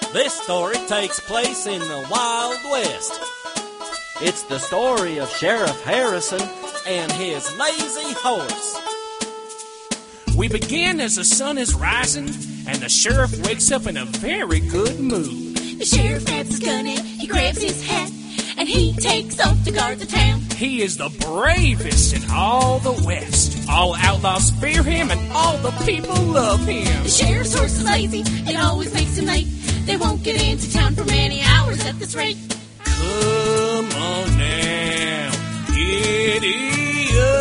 This story takes place in the Wild West. It's the story of Sheriff Harrison and his lazy horse. We begin as the sun is rising, and the sheriff wakes up in a very good mood. The sheriff grabs his gun and he grabs his hat, and he takes off to guard the town. He is the bravest in all the West. All outlaws fear him, and all the people love him. The sheriff's horse is lazy, it always makes him late. They won't get into town for many hours at this rate. Come on now, giddy up.